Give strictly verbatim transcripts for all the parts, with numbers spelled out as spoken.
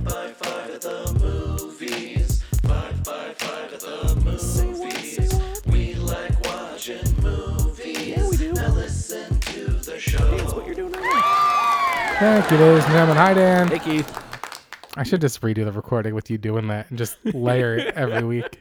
five five at the movies. five five five at the movies. We like watching movies. Yeah, we do. Now listen to the show. That's what you're doing right now. Thank you, ladies and gentlemen. Hi, Dan. Hey, Keith. I should just redo the recording with you doing that and just layer it every week.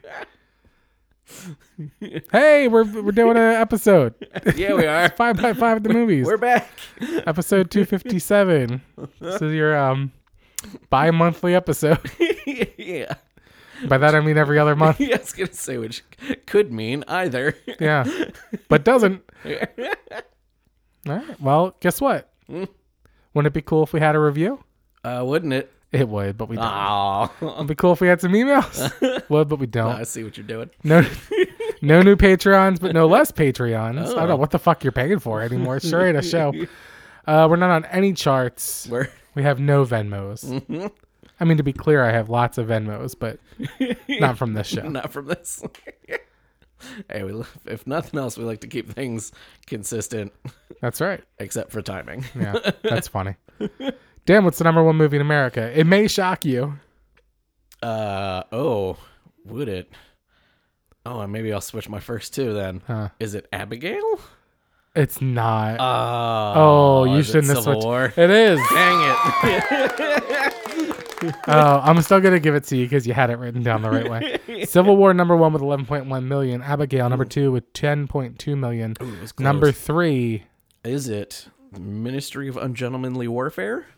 Hey, we're we're doing an episode. Yeah, we are. Five by five at the movies. We're back. Episode two fifty-seven. This is your um bi-monthly episode. Yeah. By that I mean every other month. Yeah, I was going to say, which could mean either. Yeah, but doesn't. All right. Well, guess what? Mm. Wouldn't it be cool if we had a review? Uh, wouldn't it? It would, but we don't. Oh. It'd be cool if we had some emails. Would, but we don't. I see what you're doing. No, no new Patreons, but no less Patreons. I don't know Oh. what the fuck you're paying for anymore. It's sure ain't a show. Uh, we're not on any charts. We're We have no Venmos. Mm-hmm. I mean, to be clear, I have lots of Venmos, but not from this show. not from this. Hey, we, if nothing else, we like to keep things consistent, That's right. except for timing. Yeah, that's funny. Damn, what's the number one movie in America? It may shock you. Uh oh, would it? Oh, and maybe I'll switch my first two then. Huh. Is it Abigail? It's not. Uh, oh, you is it shouldn't have Civil switched. War? It is. Dang it. Oh, I'm still gonna give it to you because you had it written down the right way. Civil War number one with eleven point one million. Abigail number two with ten point two million. Ooh, it was Number close. three. Is it Ministry of Ungentlemanly Warfare?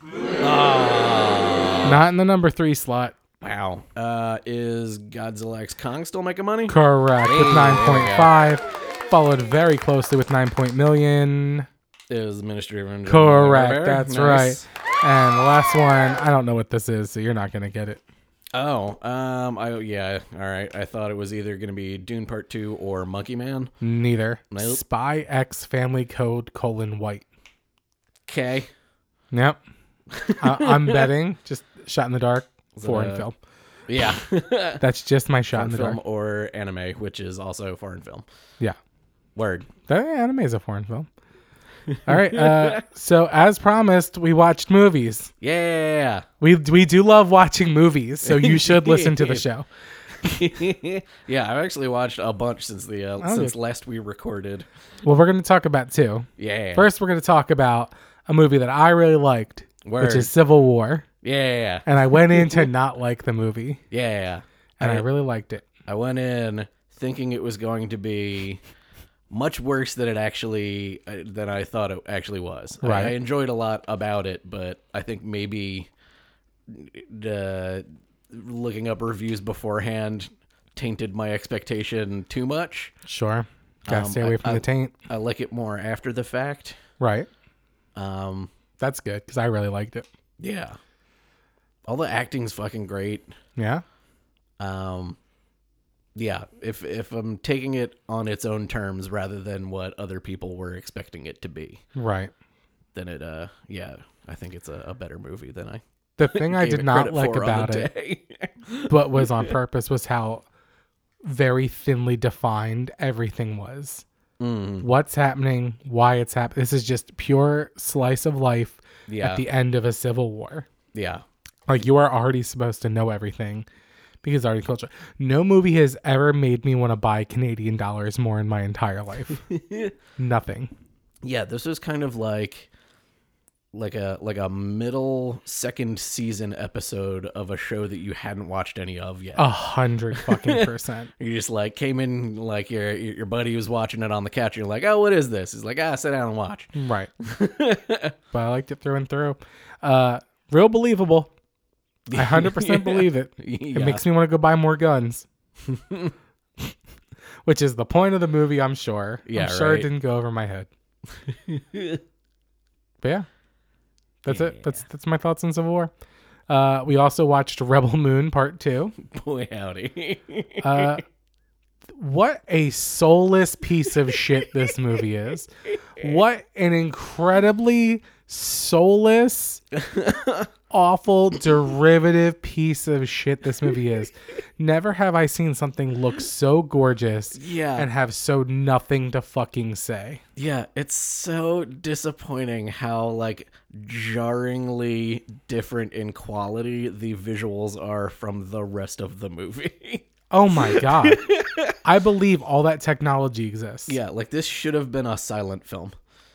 Not in the number three slot. Wow. Uh, is Godzilla X Kong still making money? Correct. With Hey, nine there we point five. Followed very closely with nine point million. Is Ministry of Ungentlemanly Correct. Warfare? That's Nice. right. And the last one, I don't know what this is, so you're not gonna get it. Oh, um, I yeah, all right. I thought it was either gonna be Dune Part Two or Monkey Man. Neither. Nope. Spy X Family Code colon White. Okay. Yep. uh, I'm betting just shot in the dark foreign a- film. Yeah. That's just my shot in Foreign the film dark. or anime, which is also foreign film. Yeah. Word. That anime is a foreign film. All right. Uh, so as promised, we watched movies. Yeah. We we do love watching movies, so you should listen to the show. Yeah, I've actually watched a bunch since the uh, Oh, since yeah. last we recorded. Well, we're going to talk about two. Yeah. First, we're going to talk about a movie that I really liked, Word. which is Civil War. Yeah. And I went in to not like the movie, Yeah. and I, I- really liked it. I went in thinking it was going to be much worse than it actually uh, than I thought it actually was. I- Right. I, enjoyed a lot about it, but I think maybe uh, looking up reviews beforehand tainted my expectation too much. Sure. Gotta Um, stay away I- from I- the taint. I like it more after the fact. Right. Um, That's good, because I really liked it. yeah. All the acting's fucking great. Yeah? Um, yeah, if if I'm taking it on its own terms rather than what other people were expecting it to be, Right. then it uh yeah, I think it's a, a better movie than I The thing I gave did it not credit like for on about the it, day. but was on purpose, was how very thinly defined everything was. Mm, What's happening, why it's happening. This is just pure slice of life yeah, at the end of a civil war. yeah, Like, you are already supposed to know everything because it's already culture. No movie has ever made me want to buy Canadian dollars more in my entire life. Nothing. yeah. This was kind of like like a like a middle second season episode of a show that you hadn't watched any of yet. A hundred fucking percent. You just like came in like your your buddy was watching it on the couch. You're like, oh, what is this? He's like, ah, sit down and watch. Right. But I liked it through and through. Uh, real believable. I one hundred percent Yeah. believe it. Yeah. It makes me want to go buy more guns. Which is the point of the movie, I'm sure. Yeah, I'm sure right. it didn't go over my head. But yeah. That's it. Yeah. That's that's my thoughts on Civil War. Uh, we also watched Rebel Moon Part two. Boy, howdy. Uh, what a soulless piece of shit this movie is. What an incredibly soulless, awful derivative piece of shit this movie is. Never have I seen something look so gorgeous Yeah. and have so nothing to fucking say. Yeah, it's so disappointing how like jarringly different in quality the visuals are from the rest of the movie. Oh my God. I believe all that technology exists. Yeah, like this should have been a silent film.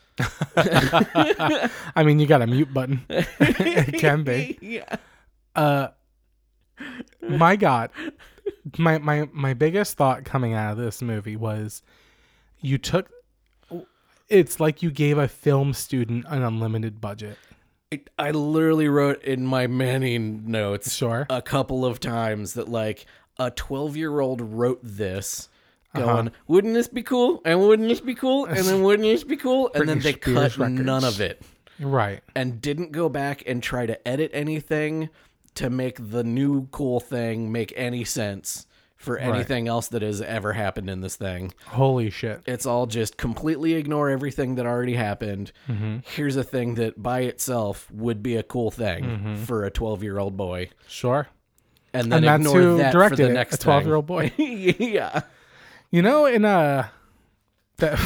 I mean, you got a mute button. It can be. Yeah. Uh, my God. My, my, my biggest thought coming out of this movie was you took... It's like you gave a film student an unlimited budget. It, I literally wrote in my Manning notes Sure. a couple of times that like a twelve-year-old wrote this going, Uh-huh. wouldn't this be cool? And wouldn't this be cool? And then wouldn't this be cool? And then Britney they Spears cut none records. of it Right. and didn't go back and try to edit anything to make the new cool thing make any sense for anything else that has ever happened in this thing. Holy shit. It's all just completely ignore everything that already happened. Mm-hmm. Here's a thing that by itself would be a cool thing Mm-hmm. for a twelve-year-old boy. Sure. And then And that's ignore who that for directed the it, next a twelve-year-old boy. thing. Yeah. You know, in a... That,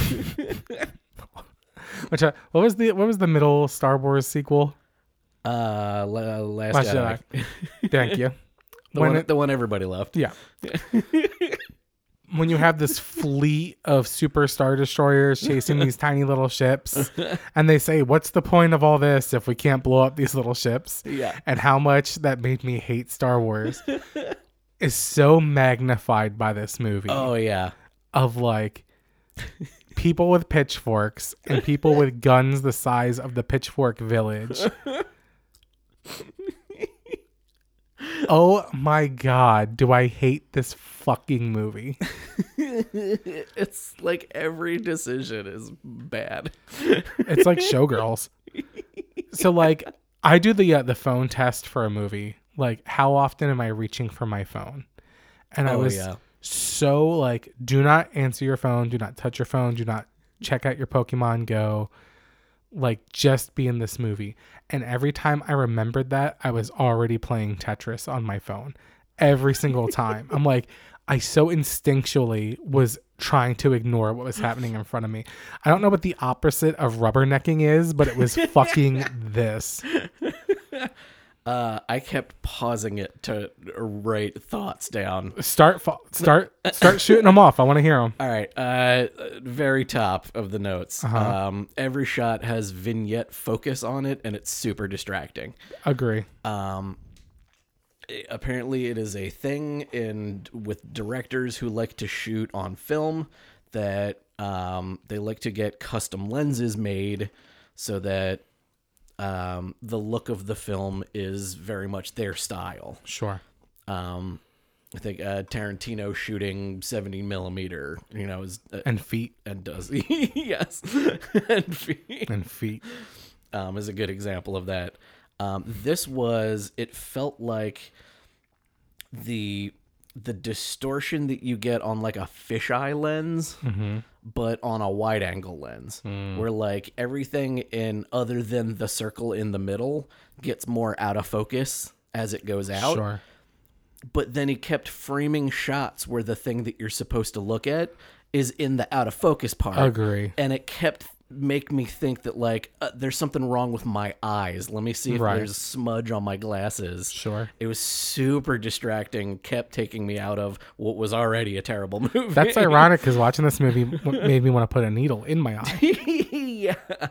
which uh, what was the what was the middle Star Wars sequel? Uh, La- Last, Last Jedi. Jedi. Thank you. The, When one, it- the one everybody loved. Yeah. When you have this fleet of super star destroyers chasing these tiny little ships, and they say, "What's the point of all this if we can't blow up these little ships?" Yeah. And how much that made me hate Star Wars is so magnified by this movie. Oh, yeah. Of like people with pitchforks and people with guns the size of the Pitchfork Village. Oh my God, do I hate this fucking movie? It's like every decision is bad. It's like Showgirls. So like I do the uh, the phone test for a movie. Like how often am I reaching for my phone? And I Oh, was yeah. so like, do not answer your phone, do not touch your phone, do not check out your Pokemon Go. Like just be in this movie. And every time I remembered that, I was already playing Tetris on my phone. Every single time. I'm like, I so instinctually was trying to ignore what was happening in front of me. I don't know what the opposite of rubbernecking is, but it was fucking this. Uh, I kept pausing it to write thoughts down. Start, fa- start, start shooting them off. I want to hear them. All right. Uh, very top of the notes. Uh-huh. Um, every shot has vignette focus on it, and it's super distracting. Agree. Um, apparently, it is a thing in with directors who like to shoot on film that um, they like to get custom lenses made so that um, the look of the film is very much their style. Sure. Um, I think uh, Tarantino shooting seventy millimeter, you know, is uh, And feet. and does yes, and feet, And feet. um, is a good example of that. Um, this was it felt like the the distortion that you get on like a fisheye lens, Mm-hmm. but on a wide angle lens, Mm. where like everything in other than the circle in the middle gets more out of focus as it goes out. Sure. But then he kept framing shots where the thing that you're supposed to look at is in the out of focus part. Agree. And it kept make me think that like uh, there's something wrong with my eyes. Let me see if Right. there's a smudge on my glasses. Sure. It was super distracting, kept taking me out of what was already a terrible movie. That's ironic because watching this movie w- made me want to put a needle in my eye. yeah.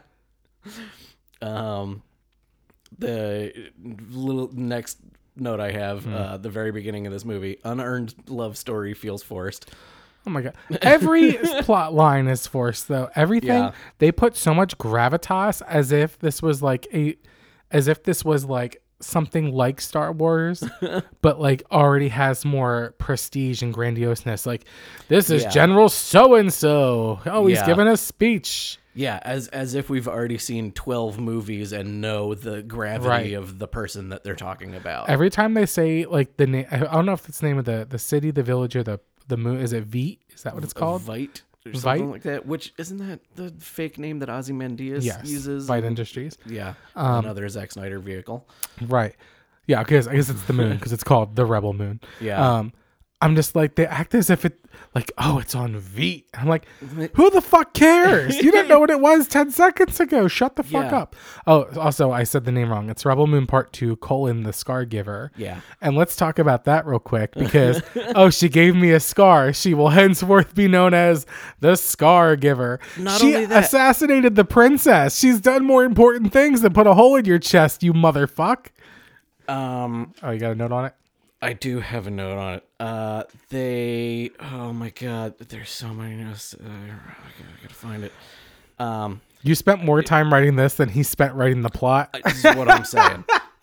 Um, the little next note I have, Hmm. uh, the very beginning of this movie, unearned love story feels forced. Oh my God. Every plot line is forced though. Everything, Yeah. they put so much gravitas as if this was like a, as if this was like something like Star Wars, but like already has more prestige and grandioseness. Like this is Yeah. General so-and-so. Oh, he's Yeah. giving a speech. Yeah, as as if we've already seen twelve movies and know the gravity Right. of the person that they're talking about. Every time they say like the name, I don't know if it's the name of the, the city, the village, or the, the moon. Is it Veet? Is that what it's called? Vite, or something Vite? like that. Which isn't that the fake name that Ozymandias Yes. uses? Vite in- Industries. Yeah, Um, another Zack Snyder vehicle. Right. Yeah, because I guess it's the moon because it's called the Rebel Moon. Yeah. Um, I'm just like, they act as if it, like, oh, it's on V. I'm like, who the fuck cares? You didn't know what it was ten seconds ago. Shut the fuck Yeah. up. Oh, also, I said the name wrong. It's Rebel Moon Part two, colon, the Scar Giver. Yeah. And let's talk about that real quick because, oh, she gave me a scar. She will henceforth be known as the Scar Giver. Not she only that- assassinated the princess. She's done more important things than put a hole in your chest, you motherfuck. Um, Oh, you got a note on it? I do have a note on it. Uh, they. Oh my god, there's so many notes. Uh, I gotta, I gotta find it. Um, You spent more time writing this than he spent writing the plot. this is what I'm saying.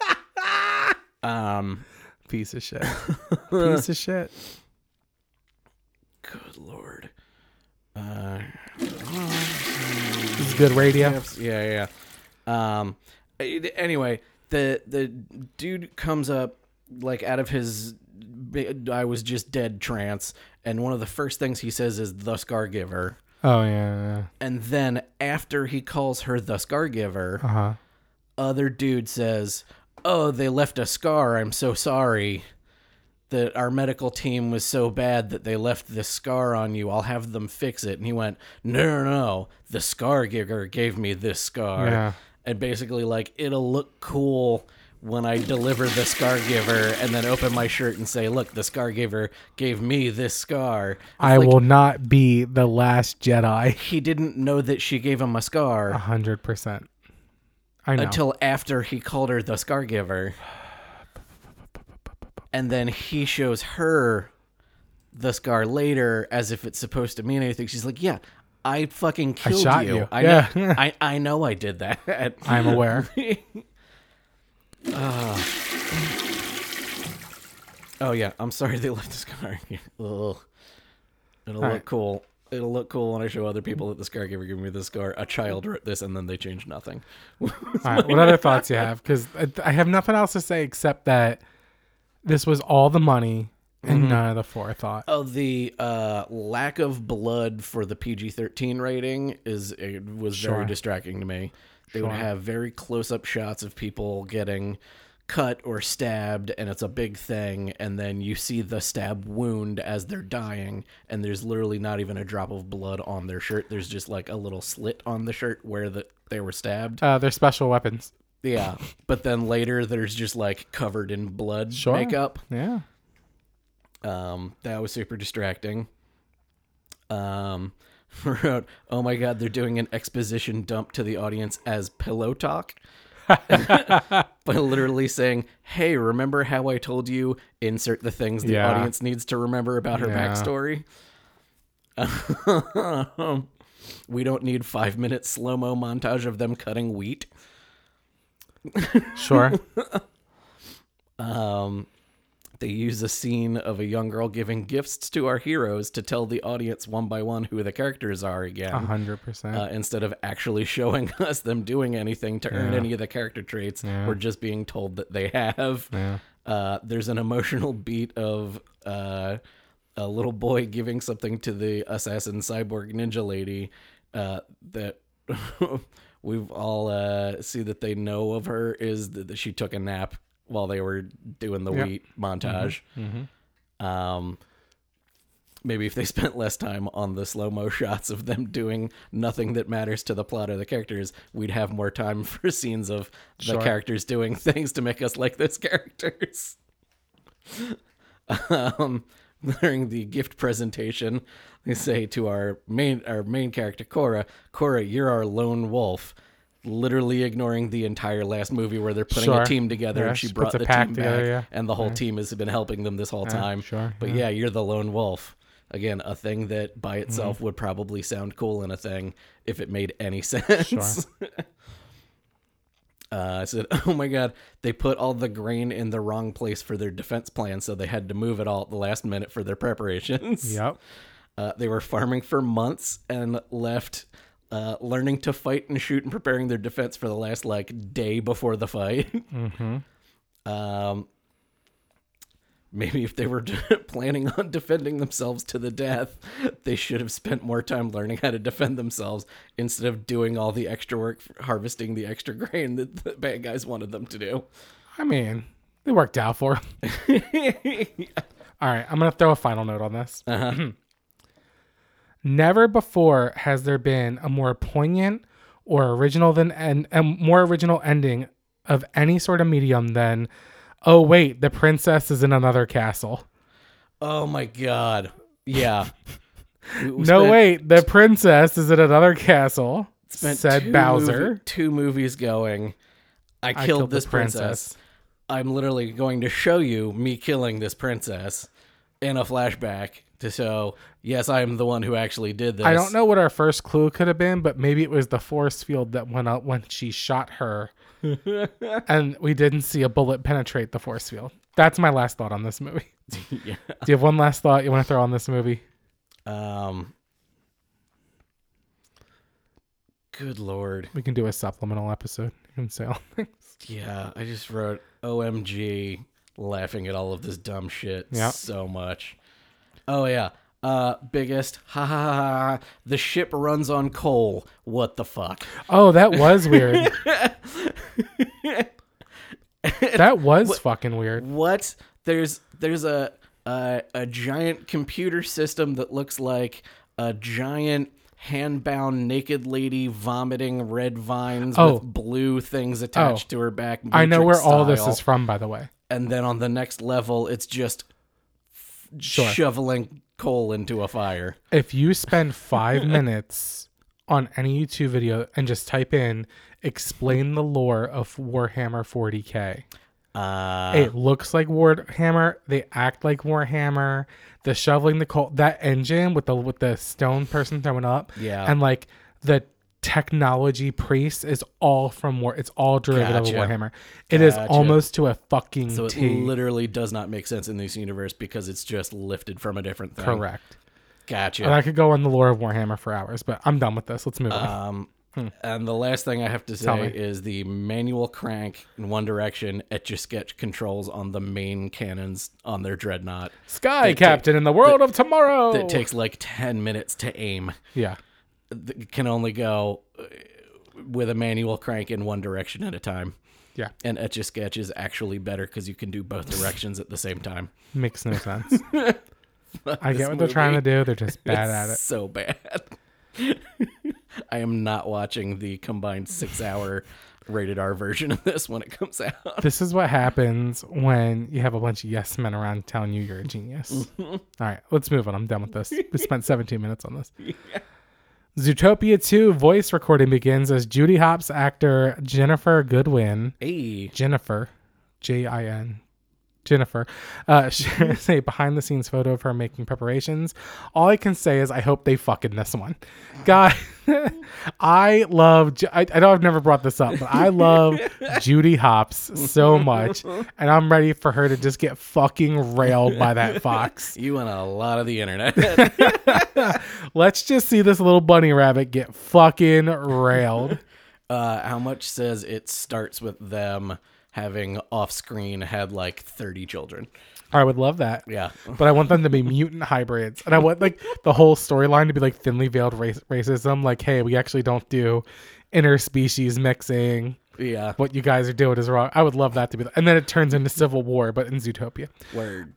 Um, Piece of shit. Piece of shit. good lord. Uh, This is good radio. yeah, yeah. yeah. Um, a- anyway, the the dude comes up like out of his I was just dead trance, and one of the first things he says is the Scar Giver. Oh, yeah. yeah. And then after he calls her the Scar Giver, Uh-huh. other dude says, "Oh, they left a scar. I'm so sorry that our medical team was so bad that they left this scar on you. I'll have them fix it." And he went, "No, no, no. The Scar Giver gave me this scar." Yeah. And basically, like, it'll look cool when I deliver the Scar Giver and then open my shirt and say, "Look, the Scar Giver gave me this scar." It's I like, will not be the last Jedi. He didn't know that she gave him a scar. A hundred percent. I know. Until after he called her the Scar Giver. And then he shows her the scar later as if it's supposed to mean anything. She's like, "Yeah, I fucking killed shot you. you. I Yeah. know, I, I know I did that." I'm aware. uh, oh, yeah. I'm sorry they left the scar here. Ugh. It'll All look right. cool. It'll look cool when I show other people that the Scar Giver gave me the scar. A child wrote this and then they changed nothing. All right. What other thoughts you have? Because I, I have nothing else to say except that this was all the money and Mm-hmm. none of the forethought. Oh, the uh, lack of blood for the P G thirteen rating is it was Sure. very distracting to me. They would Sure. have very close-up shots of people getting cut or stabbed, and it's a big thing, and then you see the stab wound as they're dying, and there's literally not even a drop of blood on their shirt. There's just like a little slit on the shirt where the, they were stabbed. Uh, they're special weapons. Yeah, but then later there's just like covered in blood Sure. makeup. Yeah. Um, that was super distracting. Um, wrote, "Oh my god, they're doing an exposition dump to the audience as pillow talk." By literally saying, "Hey, remember how I told you insert the things the Yeah. audience needs to remember about her Yeah. backstory?" We don't need five minute slow-mo montage of them cutting wheat. Sure. Um, they use a scene of a young girl giving gifts to our heroes to tell the audience one by one who the characters are again, A hundred percent. uh, instead of actually showing us them doing anything to earn Yeah. any of the character traits. Yeah. We're just being told that they have. Yeah. Uh, there's an emotional beat of uh, a little boy giving something to the assassin cyborg ninja lady uh, that we've all uh, see that they know of her is that that she took a nap while they were doing the Yep. wheat montage. Mm-hmm. Um, maybe if they spent less time on the slow-mo shots of them doing nothing that matters to the plot or the characters, we'd have more time for scenes of the Sure. characters doing things to make us like those characters. um, during the gift presentation, they say to our main our main character, Cora, "Cora, you're our lone wolf." Literally ignoring the entire last movie where they're putting Sure. a team together Yeah, and she she brought puts a the pack team together, back, yeah. and the whole Yeah. team has been helping them this whole Yeah, time. sure, But yeah. yeah, you're the lone wolf. Again, a thing that by itself Mm-hmm. would probably sound cool in a thing if it made any sense. Sure. Uh, I said, "Oh my god, they put all the grain in the wrong place for their defense plan, so they had to move it all at the last minute for their preparations." Yep. Uh, they were farming for months and left uh, learning to fight and shoot and preparing their defense for the last like day before the fight. Mm-hmm. Um, maybe if they were planning on defending themselves to the death, they should have spent more time learning how to defend themselves instead of doing all the extra work for harvesting the extra grain that the bad guys wanted them to do. I mean, it worked out for them. All right, I'm going to throw a final note on this. Uh-huh. Never before has there been a more poignant or original than and a more original ending of any sort of medium than, oh wait, the princess is in another castle. Oh my god. Yeah. We- we No spent- wait, the princess is in another castle. spent Said two Bowser. movie- two movies going, I killed, I killed the this princess. princess. I'm literally going to show you me killing this princess in a flashback to show, yes, I am the one who actually did this. I don't know what our first clue could have been, but maybe it was the force field that went out when she shot her, and we didn't see a bullet penetrate the force field. That's my last thought on this movie. Yeah. Do you have one last thought you want to throw on this movie? Um. Good lord. We can do a supplemental episode. You can say all things. Yeah, I just wrote O M G laughing at all of this dumb shit Yeah. so much. Oh yeah. Uh biggest ha ha ha ha. The ship runs on coal. What the fuck? Oh, that was weird. That was fucking weird. What? There's there's a a, a giant computer system that looks like a giant hand-bound naked lady vomiting red vines Oh. with blue things attached to her back. I know where Matrix all this style. is from, by the way. And then on the next level, it's just f- Sure. shoveling coal into a fire. If you spend five minutes on any YouTube video and just type in explain the lore of Warhammer forty K, Uh, it looks like Warhammer. They act like Warhammer. The shoveling the coal, that engine with the with the stone person throwing up, Yeah. and like the technology priest is all from War. It's all derivative Gotcha. of Warhammer. It is Gotcha. almost to a fucking so it T. literally does not make sense in this universe because it's just lifted from a different thing. Correct. Gotcha. And I could go on the lore of Warhammer for hours, but I'm done with this. Let's move on. Um, And the last thing I have to Tell say me. is the manual crank in One Direction Etch-a-Sketch controls on the main cannons on their dreadnought. Sky that Captain in the world of tomorrow. That takes like ten minutes to aim. yeah. That can only go uh, with a manual crank in one direction at a time. Yeah. And Etch-a-Sketch is actually better because you can do both directions at the same time. Makes no sense. I This get what they're trying to movie do. They're just bad at is it. So bad. I am not watching the combined six-hour rated R version of this when it comes out. This is what happens when you have a bunch of yes men around telling you you're a genius. All right, let's move on. I'm done with this. We spent seventeen minutes on this. Zootopia two voice recording begins as Judy Hopps actor Jennifer Goodwin, Hey, Jennifer, J I N, Jennifer, uh, shares a behind the scenes photo of her making preparations. All I can say is I hope they fuck in this one. God, I love, Ju- I, I know I've never brought this up, but I love Judy Hopps so much. And I'm ready for her to just get fucking railed by that fox. you and a lot of the internet. Let's just see this little bunny rabbit get fucking railed. uh, how much says it starts with them having off-screen had like thirty children? I would love that. Yeah. But I want them to be mutant hybrids. And I want like the whole storyline to be like thinly veiled race- racism. Like, hey, we actually don't do interspecies mixing. Yeah. What you guys are doing is wrong. I would love that to be. And then it turns into civil war, but in Zootopia. Word.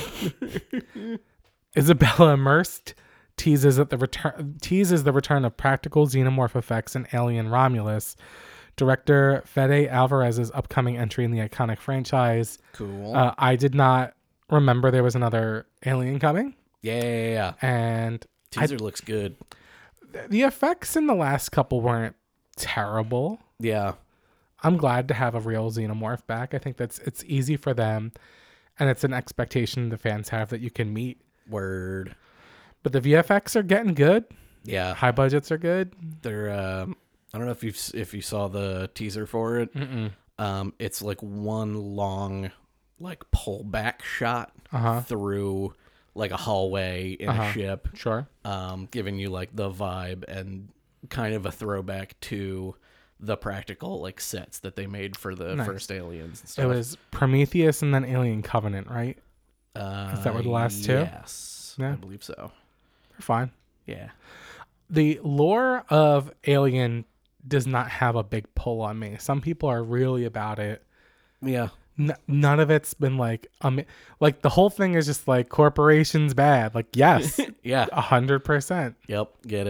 Isabella Immersed teases at the return teases the return of practical xenomorph effects in Alien Romulus. Director Fede Alvarez's upcoming entry in the iconic franchise. Cool. Uh, I did not remember there was another Alien coming, yeah, yeah, yeah. and Teaser looks good. the effects in the last couple weren't terrible. Yeah. I'm glad to have a real xenomorph back. I think that's it's easy for them, and it's an expectation the fans have that you can meet. Word. But the V F X are getting good. Yeah. High budgets are good. They're um I don't know if you if you saw the teaser for it. Mm-mm. Um it's like one long like pullback shot Uh-huh. through like a hallway in Uh-huh. a ship, Sure. um giving you like the vibe and kind of a throwback to the practical like sets that they made for the Nice. first Aliens and stuff. It was Prometheus and then Alien Covenant, right? Uh, Is that were the last two? Yes, Yeah. I believe so. They're fine. Yeah. The lore of Alien does not have a big pull on me. Some people are really about it. Yeah. N- none of it's been like, um, like the whole thing is just like corporations bad. Like, yes, Yeah. a hundred percent. Yep. Get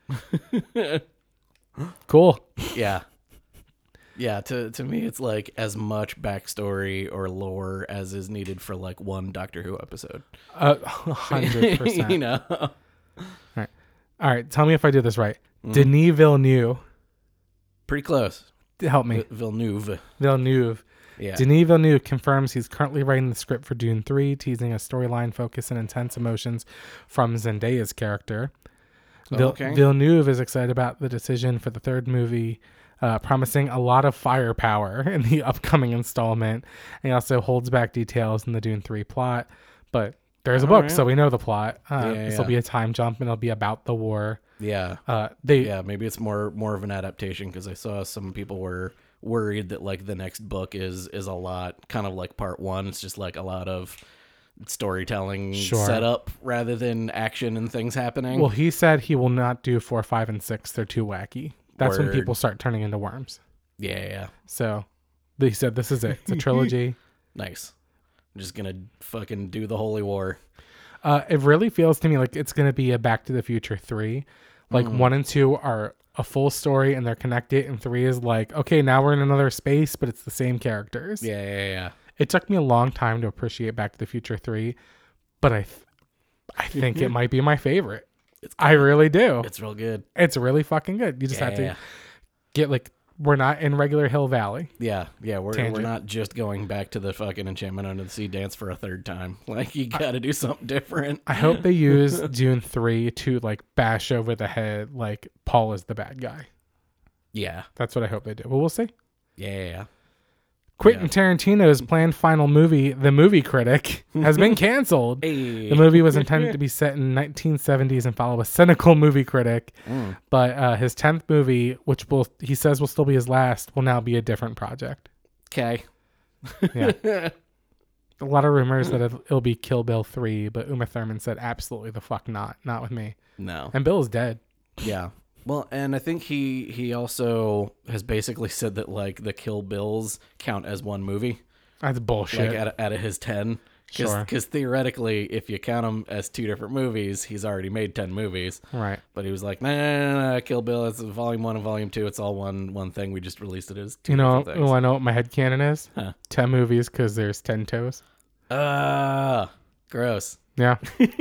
it. Cool. Yeah. Yeah, to to me, it's like as much backstory or lore as is needed for like one Doctor Who episode. A hundred percent. You know? All right. All right. Tell me if I do this right. Mm. Denis Villeneuve. Pretty close. Help me. V- Villeneuve. Villeneuve. Yeah. Denis Villeneuve confirms he's currently writing the script for Dune three, teasing a storyline focus and intense emotions from Zendaya's character. Vil- Okay. Villeneuve is excited about the decision for the third movie, uh, promising a lot of firepower in the upcoming installment. And he also holds back details in the Dune three plot. But there's a All book, right. so we know the plot. Uh, Yeah, this will yeah. be a time jump, and it'll be about the war. Yeah. Uh, they Yeah, maybe it's more more of an adaptation because I saw some people were worried that like the next book is is a lot kind of like part one. It's just like a lot of storytelling Sure. setup rather than action and things happening. Well, he said he will not do four, five, and six. They're too wacky. That's when Word. people start turning into worms. yeah, yeah, So they said this is it. It's a trilogy. nice. I'm just gonna fucking do the Holy War. Uh, it really feels to me like it's going to be a Back to the Future three. Like Mm. one and two are a full story and they're connected, and three is like, okay, now we're in another space, but it's the same characters. Yeah, yeah, yeah. It took me a long time to appreciate Back to the Future three, but I, th- I think it might be my favorite. It's I really do. It's real good. It's really fucking good. You just have Yeah. to get like, we're not in regular Hill Valley. Yeah, yeah. We're we're Tangent. not just going back to the fucking Enchantment Under the Sea dance for a third time. Like you got to do something different. I hope they use Dune three to like bash over the head like Paul is the bad guy. Yeah, That's what I hope they do. But we'll see. yeah, yeah. yeah. Quentin Yeah. Tarantino's planned final movie, The Movie Critic, has been canceled. Hey. The movie was intended to be set in nineteen seventies and follow a cynical movie critic, Mm. but uh, his tenth movie, which will he says will still be his last, will now be a different project. Okay. Yeah. A lot of rumors that it'll, it'll be Kill Bill three, but Uma Thurman said absolutely the fuck not, not with me. No. And Bill is dead. Yeah. Well, and I think he he also has basically said that like the Kill Bills count as one movie, That's bullshit. like out of, out of his ten. Cause, Sure. Because theoretically, if you count them as two different movies, he's already made ten movies. Right. But he was like, nah, nah, nah, nah, Kill Bill, it's volume one and volume two. It's all one one thing. We just released it as two You know, different things. oh, I know what my headcanon is? Huh. ten movies because there's ten toes. Ah, gross. Yeah.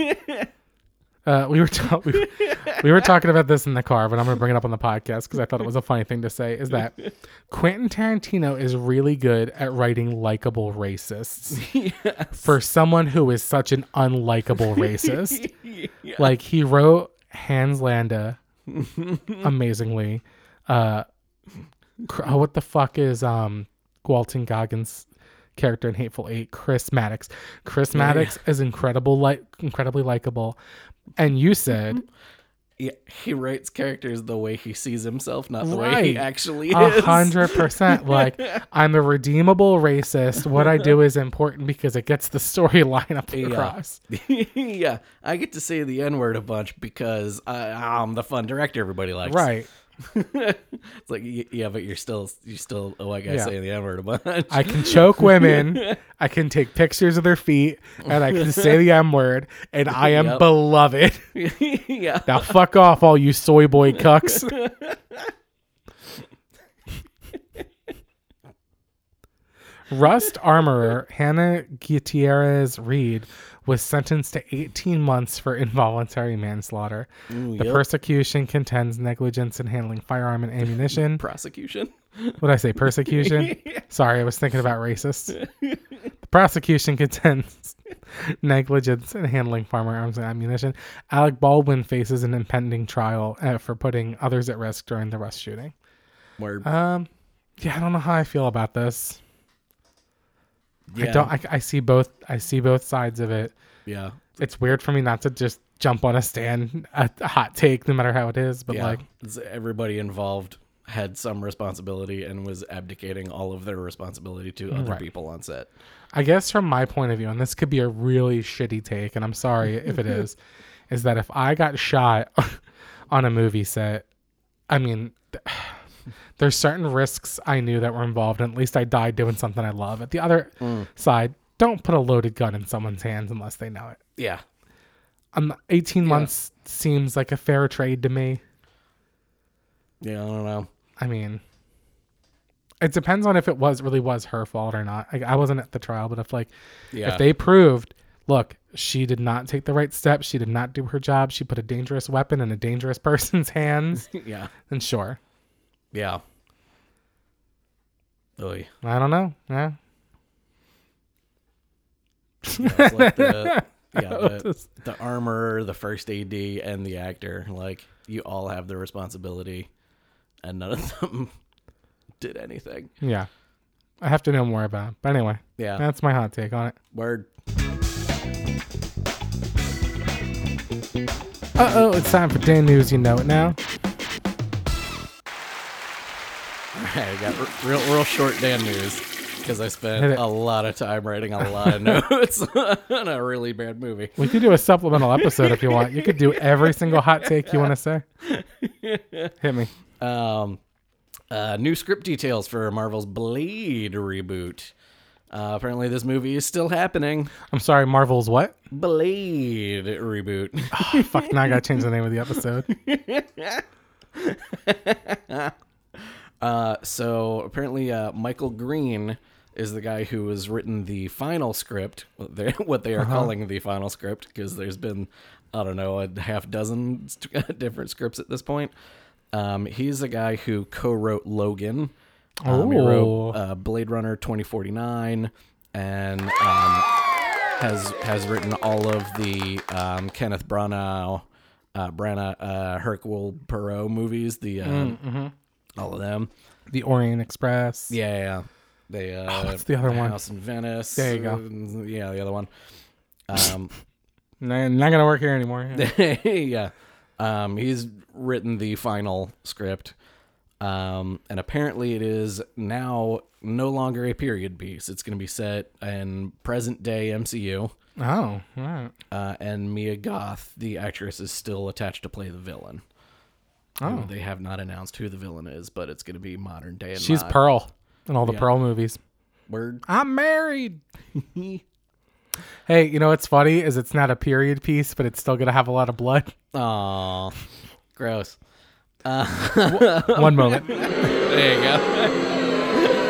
uh, we were ta- we, we were talking about this in the car, but I'm going to bring it up on the podcast because I thought it was a funny thing to say. Is that Quentin Tarantino is really good at writing likable racists for someone who is such an unlikable racist. Yeah. Like he wrote Hans Landa amazingly. Uh, cr- oh, what the fuck is um Walton Goggins' character in Hateful Eight? Chris Maddox. Chris Yeah, Maddox is incredible, like incredibly likable. And you said Yeah, he writes characters the way he sees himself, not the way Right. he actually a is. hundred percent like I'm a redeemable racist. What I do is important because it gets the storyline up Yeah. across. Yeah, I get to say the N word a bunch because I, I'm the fun director everybody likes. Right. It's like, y- yeah, but you're still you're still a white guy Yeah. saying the N word a bunch. I can choke women. I can take pictures of their feet, and I can say the M word, and I am Yep. beloved. Yeah. Now fuck off, all you soy boy cucks. Rust armorer Hannah Gutierrez Reed was sentenced to eighteen months for involuntary manslaughter. Ooh, The yep. prosecution contends negligence in handling firearm and ammunition. Prosecution. What did I say? Persecution? Sorry, I was thinking about racists. The prosecution contends negligence in handling firearms and ammunition. Alec Baldwin faces an impending trial uh, for putting others at risk during the Rust shooting. Word. Um, yeah, I don't know how I feel about this. I Yeah. don't. I, I see both. I see both sides of it. Yeah. It's weird for me not to just jump on a stand, a, a hot take, no matter how it is. But Yeah. like, It's everybody involved had some responsibility and was abdicating all of their responsibility to other Right. people on set. I guess from my point of view, and this could be a really shitty take, and I'm sorry if it is, is that if I got shot on a movie set, I mean, th- there's certain risks I knew that were involved, and at least I died doing something I love. At the other Mm. side, don't put a loaded gun in someone's hands unless they know it. Yeah. Um, eighteen Yeah. months seems like a fair trade to me. Yeah, I don't know. I mean, it depends on if it was really was her fault or not. I, I wasn't at the trial, but if like Yeah. if they proved, look, she did not take the right steps, she did not do her job, she put a dangerous weapon in a dangerous person's hands, yeah. then sure. Yeah. Oy. I don't know. Yeah. Yeah, it's like the, yeah, the, Just- the armor, the first A D, and the actor. Like, you all have the responsibility, and none of them did anything. yeah. I have to know more about it. But anyway, Yeah. that's my hot take on it. Word. Uh oh, it's time for Dan News. You know it now. I got r- real, real short Dan news because I Hit spent it. a lot of time writing a lot of notes on a really bad movie. We could do a supplemental episode if you want. You could do every single hot take you want to say. Hit me. Um, uh, new script details for Marvel's Blade reboot. Uh, apparently, this movie is still happening. I'm sorry, Marvel's what? Blade reboot. Oh, fuck, now I gotta change the name of the episode. Uh, so apparently, uh, Michael Green is the guy who has written the final script, what they, what they are Uh-huh. calling the final script, because there's been, I don't know, a half dozen st- different scripts at this point. Um, he's the guy who co-wrote Logan. Um, he Oh. wrote uh, Blade Runner twenty forty-nine, and um, has has written all of the um, Kenneth Branagh, uh, Branagh, uh, Hercule Poirot movies. The um, Mm-hmm. all of them. The Orient Express. Yeah, yeah, yeah. They uh, Oh, what's the other one? House in Venice. There you go. uh, Yeah, the other one. Um, Nah, not gonna work here anymore. Yeah. yeah. Um, he's written the final script. Um, and apparently it is now no longer a period piece. It's going to be set in present day M C U. Oh, all right. Uh, and Mia Goth, the actress, is still attached to play the villain. Um, Oh, They have not announced who the villain is, but it's going to be modern day. And she's not. Pearl in all the Yeah. Pearl movies. Word. I'm married. Hey, you know what's funny is it's not a period piece, but it's still gonna have a lot of blood. Aw, gross. Uh, One moment. there you go.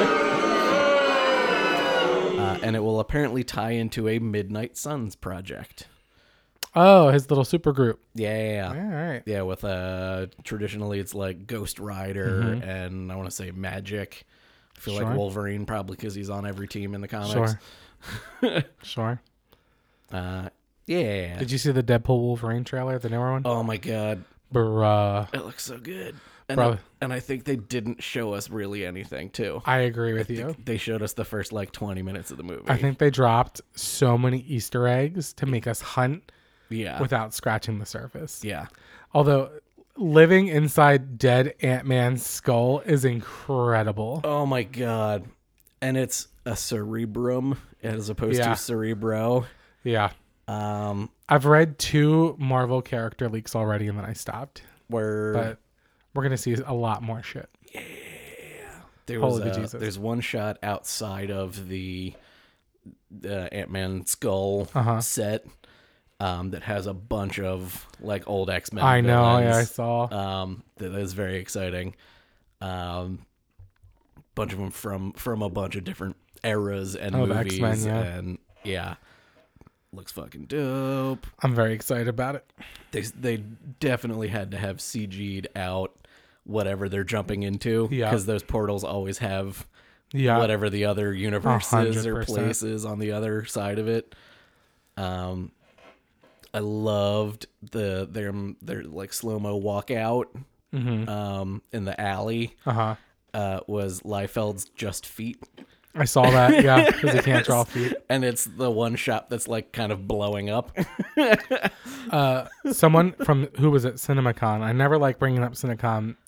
uh, and it will apparently tie into a Midnight Suns project. Oh, his little super group. Yeah, yeah, yeah. All right. Yeah, with uh, traditionally it's like Ghost Rider and I want to say Magic. I feel Sure. like Wolverine probably because he's on every team in the comics. Sure. Sure. Uh, yeah. Did you see the Deadpool Wolverine trailer, the newer one? Oh my god, Bruh. it looks so good. And Bro. I, and I think they didn't show us really anything too. I agree with you. They showed us the first like twenty minutes of the movie. I think they dropped so many Easter eggs to make us hunt yeah. without scratching the surface. yeah. Although living inside dead Ant-Man's skull is incredible. Oh my god. And it's a cerebrum as opposed Yeah. to cerebro. Yeah. Um I've read two Marvel character leaks already and then I stopped. where But we're going to see a lot more shit. there was Holy a- Jesus. there's one shot outside of the the Ant-Man skull Uh-huh. set um that has a bunch of like old X-Men I know. villains. Yeah, I saw. Um, that is very exciting. Um, bunch of them from from a bunch of different eras and Of movies, X-Men, yeah. and yeah, looks fucking dope. I'm very excited about it. They they definitely had to have C G'd out whatever they're jumping into, Yeah. because those portals always have Yeah. whatever the other universes or hundred percent. places on the other side of it. Um, I loved the their their like slow mo walkout. Mm-hmm. Um, in the alley, Uh-huh. uh, was Liefeld's just feet, I saw that. Yeah. Because he can't draw feet. and it's the one shot that's like kind of blowing up. Uh, someone from, who was at CinemaCon, I never like bringing up CinemaCon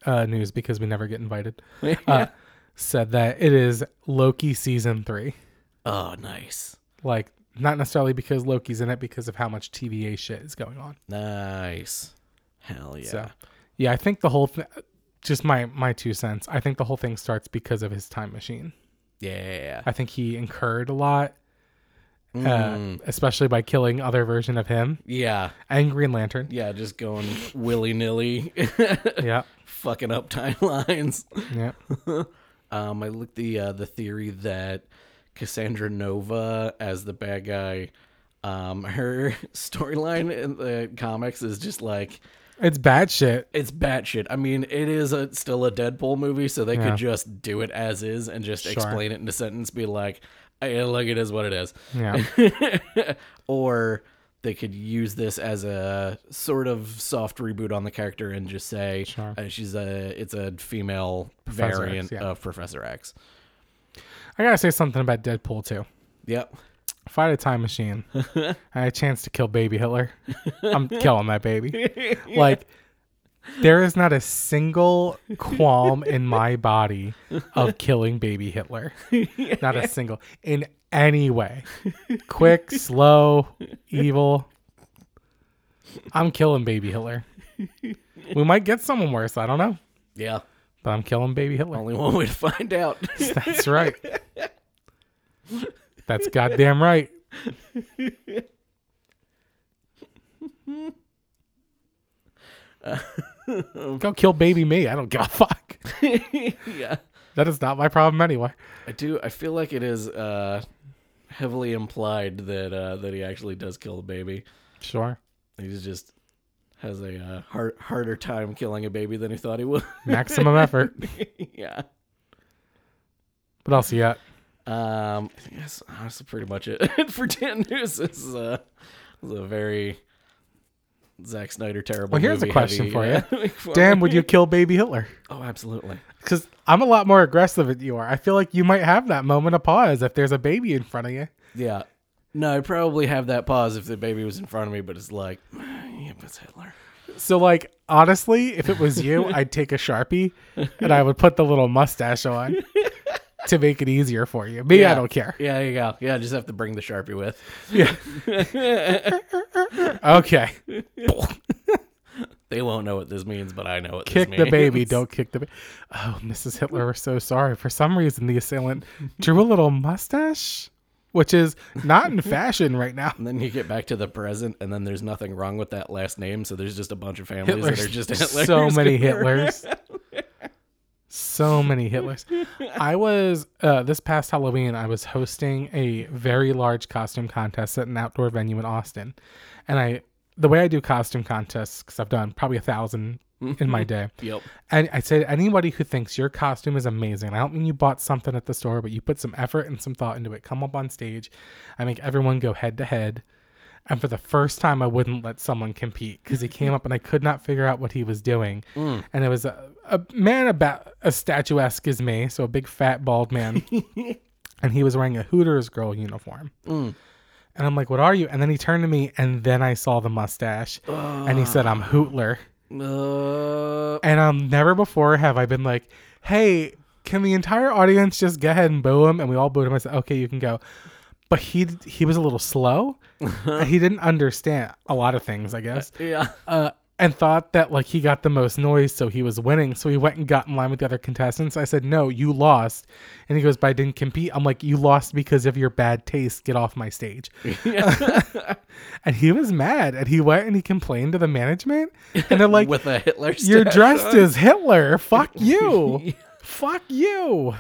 uh, news because we never get invited. Yeah. Uh, said that it is Loki season three. Oh, nice. Like, not necessarily because Loki's in it, because of how much T V A shit is going on. Nice. Hell yeah. So, yeah, I think the whole thing, just my, my two cents, I think the whole thing starts because of his time machine. Yeah. I think he incurred a lot, Mm. uh, especially by killing other version of him Yeah. and Green Lantern. Yeah, just going willy-nilly. Yeah. Fucking up timelines. Yeah. Um, I looked the uh, the theory that Cassandra Nova as the bad guy, um, her storyline in the comics is just like, It's bad shit. it's batshit. I mean, it is a, still a Deadpool movie, so they Yeah. could just do it as is and just Sure. explain it in a sentence, be like, hey, look, it is what it is. Yeah. Or they could use this as a sort of soft reboot on the character and just say Sure. uh, she's a it's a female Professor variant X, yeah. of Professor X. I gotta say something about Deadpool too. Yep. If I had a time machine, I had a chance to kill baby Hitler, I'm killing that baby. Like, there is not a single qualm in my body of killing baby Hitler. Not a single. In any way. Quick, slow, evil. I'm killing baby Hitler. We might get someone worse. I don't know. Yeah. But I'm killing baby Hitler. Only one way to find out. That's right. That's goddamn right. Go kill baby me. I don't give a fuck. Yeah. That is not my problem anyway. I do. I feel like it is uh, heavily implied that uh, that he actually does kill the baby. Sure. He just has a uh, hard, harder time killing a baby than he thought he would. Maximum effort. Yeah. What else you got? Um, I think that's honestly pretty much it for Dan News. This is a, this is a very Zack Snyder terrible. Well, here's a movie question heavy, for uh, you. for Dan, me. would you kill baby Hitler? Oh, absolutely. Because I'm a lot more aggressive than you are. I feel like you might have that moment of pause if there's a baby in front of you. Yeah. No, I'd probably have that pause if the baby was in front of me, but it's like, yeah, but it's Hitler. So, like, honestly, if it was you, I'd take a Sharpie and I would put the little mustache on to make it easier for you. Me, Yeah. I don't care. Yeah, there you go. Yeah, just have to bring the Sharpie with. Yeah. Okay. They won't know what this means, but I know what Kick this the means. baby. Don't kick the baby. Oh, Missus Hitler, we're so sorry. For some reason, the assailant drew a little mustache, which is not in fashion right now. And then you get back to the present, and then there's nothing wrong with that last name, so there's just a bunch of families Hitler's, that are just Hitlers. so many Hitlers. So many Hitlers. I was, uh, this past Halloween, I was hosting a very large costume contest at an outdoor venue in Austin. And I, the way I do costume contests, because I've done probably a thousand in my day. Yep. And I say to anybody who thinks your costume is amazing, I don't mean you bought something at the store, but you put some effort and some thought into it. Come up on stage. I make everyone go head to head. And for the first time, I wouldn't let someone compete because he came up and I could not figure out what he was doing. Mm. And it was a, a man about as statuesque as me, so a big fat bald man. And he was wearing a Hooters girl uniform. Mm. And I'm like, what are you? And then he turned to me and then I saw the mustache. And he said, I'm Hootler. Uh, And um, never before have I been like, hey, can the entire audience just go ahead and boo him? And we all booed him. I said, okay, you can go. But he he was a little slow. And he didn't understand a lot of things, I guess. yeah. Uh, and thought that like he got the most noise, so he was winning. So he went and got in line with the other contestants. I said, no, you lost. And he goes, but I didn't compete. I'm like, you lost because of your bad taste. Get off my stage. And he was mad. And he went and he complained to the management. And they're like, With a Hitler you're stash dressed on? as Hitler. Fuck you. Fuck you.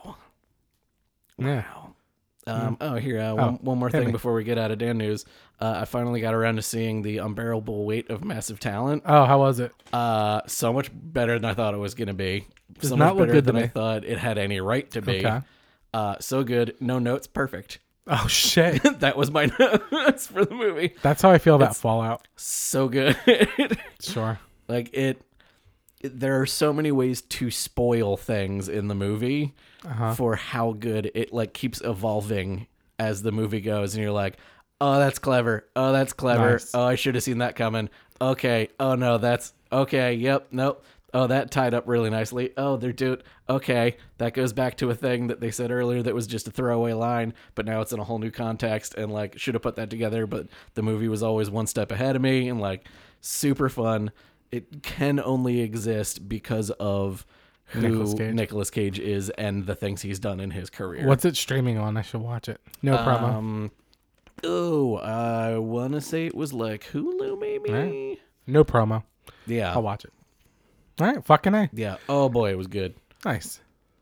Yeah. Um, oh, here, uh, one, one more hit thing me. before we get out of Dan News. Uh, I finally got around to seeing The Unbearable Weight of Massive Talent. Oh, how was it? Uh, so much better than I thought it was going to be. Does so not much look better good to than I me. thought it had any right to be. Okay. Uh, so good. No notes. Perfect. Oh, shit. That was my notes for the movie. That's how I feel about Fallout. So good. Sure. Like it, it, there are so many ways to spoil things in the movie Uh-huh. for how good it like keeps evolving as the movie goes, and you're like, oh, that's clever. Oh, that's clever. Nice. Oh, I should have seen that coming. Okay. Oh no, that's okay. Yep. Nope. Oh, that tied up really nicely. Oh, they're doing okay. That goes back to a thing that they said earlier that was just a throwaway line, but now it's in a whole new context. And like, should have put that together, but the movie was always one step ahead of me. And like, super fun. It can only exist because of who Nicolas Cage. Nicolas Cage is and the things he's done in his career. What's it streaming on? I should watch it. No promo. Um, oh, I want to say it was like Hulu, maybe. Right. No promo. Yeah. I'll watch it. All right. Fucking A. Yeah. Oh boy, it was good. Nice.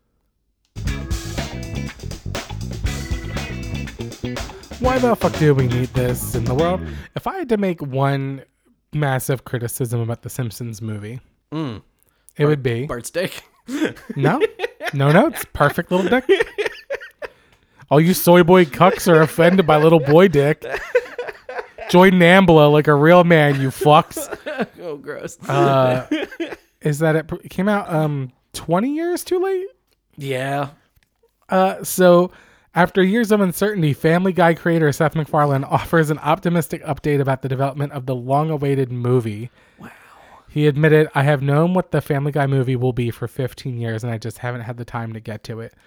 Why the fuck do we need this in the world? If I had to make one massive criticism about the Simpsons movie, Mm. it would be Bart Steak. no, no notes. Perfect little dick. All you soy boy cucks are offended by little boy dick. Join NAMBLA like a real man, you fucks. Oh, gross. Uh, is that it? It came out um twenty years too late? Yeah. Uh, so after years of uncertainty, Family Guy creator Seth MacFarlane offers an optimistic update about the development of the long-awaited movie. Wow. He admitted, "I have known what the Family Guy movie will be for fifteen years, and I just haven't had the time to get to it."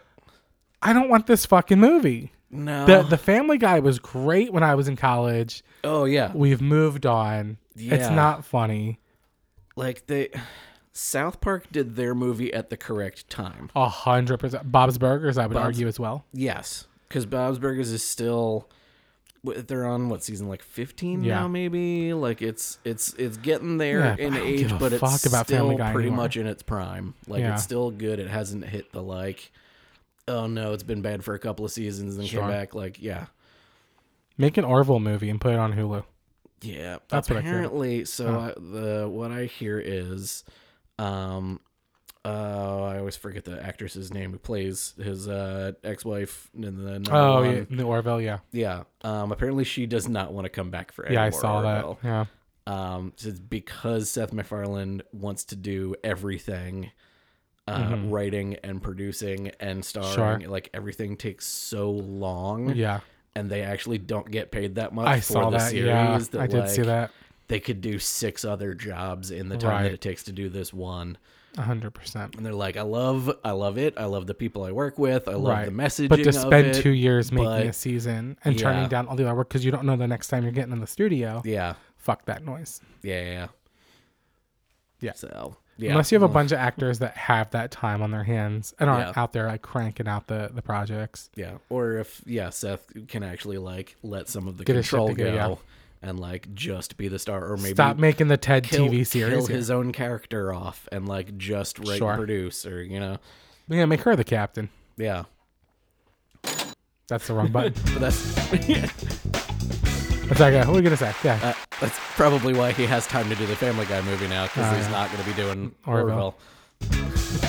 I don't want this fucking movie. No. The The Family Guy was great when I was in college. oh yeah. We've moved on. It's Yeah. not funny. Like they, South Park did their movie at the correct time. A hundred percent. Bob's Burgers, I would Bob's- argue as well. Yes, because Bob's Burgers is still. wh- They're on what season, like fifteen Yeah. now, maybe. Like it's it's it's getting there Yeah, in I don't age, give a but it's fuck about still Family Guy pretty anymore. much in its prime. Like Yeah. it's still good. It hasn't hit the like. Oh no, it's been bad for a couple of seasons and Sure. came back. Like yeah, Make an Orville movie and put it on Hulu. yeah. That's what I hear. apparently. So Oh. I, the what I hear is, um, uh, I always forget the actress's name who plays his uh ex-wife in the number Oh, one. yeah, the Orville, yeah. Yeah. Um. Apparently, she does not want to come back for any Yeah, I more saw Orville. that. Yeah. Um. It's because Seth MacFarlane wants to do everything, uh, Mhm. writing and producing and starring. Sure. Like everything takes so long. Yeah. And they actually don't get paid that much I for saw the that. series. Yeah. that, I did like, see that. They could do six other jobs in the time Right. that it takes to do this one. A hundred percent. And they're like, I love, I love it. I love the people I work with. I love Right. the messaging. But to of spend it. two years making but- a season and Yeah. turning down all the other work because you don't know the next time you're getting in the studio, Yeah. fuck that noise. Yeah. Yeah. Yeah. So yeah. Unless you have a bunch of actors that have that time on their hands and aren't Yeah. out there like cranking out the, the projects. Yeah. Or if yeah, Seth can actually like let some of the Get his shit control go together, yeah. and like just be the star, or maybe Stop making the Ted kill, T V series. kill yeah. his own character off and like just write Sure. and produce, or you know, Yeah, make her the captain. yeah. That's the wrong button. But that's What's that guy? What are you gonna say? Yeah. uh, that's probably why he has time to do the Family Guy movie now, because Oh, he's yeah. not going to be doing Orville. Orville.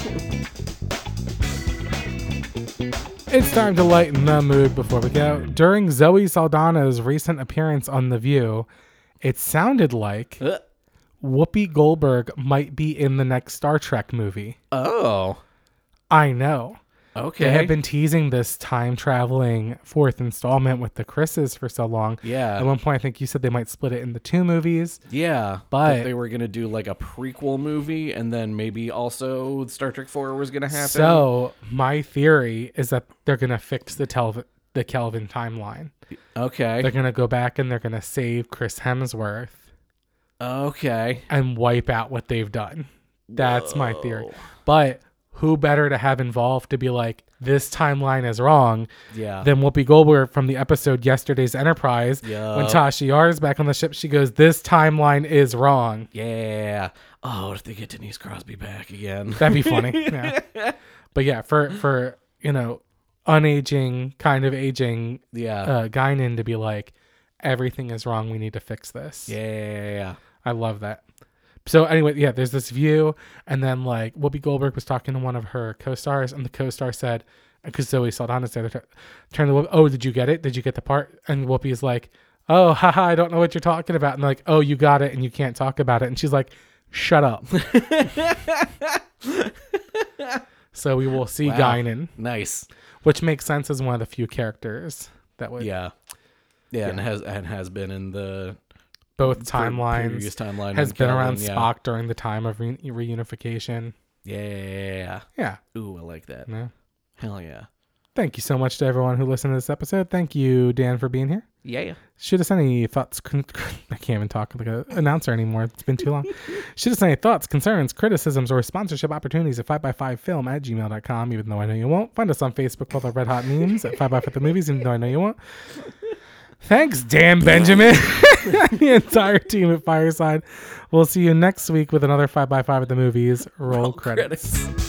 It's time to lighten the mood before we go. During Zoe Saldana's recent appearance on The View, it sounded like Uh, Whoopi Goldberg might be in the next Star Trek movie. oh, I know. okay. They have been teasing this time traveling fourth installment with the Chris's for so long. yeah, At one point, I think you said they might split it into two movies. yeah. But- that they were going to do like a prequel movie, and then maybe also Star Trek four was going to happen. So my theory is that they're gonna fix the Tel- the Kelvin timeline. okay, They're gonna go back and they're gonna save Chris Hemsworth okay. and wipe out what they've done. That's my theory. Whoa. But who better to have involved to be like, this timeline is wrong Yeah. than Whoopi Goldberg from the episode Yesterday's Enterprise. When Yup. Tasha Yar is back on the ship, she goes, this timeline is wrong. Yeah. Oh, if they get Denise Crosby back again. That'd be funny. Yeah. But yeah, for, for, you know, unaging, kind of aging yeah. uh, Guinan to be like, everything is wrong. We need to fix this. yeah. Yeah. Yeah. I love that. So anyway, yeah, there's this view, and then like Whoopi Goldberg was talking to one of her co-stars, and the co-star said, because Zoe Saldana said, turn the oh, did you get it? Did you get the part? And Whoopi's like, oh, haha, I don't know what you're talking about. And they're like, oh, you got it, and you can't talk about it. And she's like, shut up. So we will see Wow. Guinan, Nice. which makes sense as one of the few characters that would. Yeah. Yeah, and Yeah. has and has been in the both Per- timelines. previous timeline Has and been Kelvin, around yeah. Spock during the time of re- reunification. Yeah. Yeah. Ooh, I like that. yeah. Hell yeah. Thank you so much to everyone who listened to this episode. Thank you, Dan, for being here. Yeah. Shoot us any thoughts. Con- I can't even talk like an announcer anymore. It's been too long. Shoot us any thoughts, concerns, criticisms, or sponsorship opportunities at five by five film at gmail dot com, even though I know you won't. Find us on Facebook with our Red Hot Memes at five by five the Movies, even though I know you won't. Thanks, Dan Benjamin, and the entire team at Fireside. We'll see you next week with another five by five at the Movies. Roll, Roll credits. credits.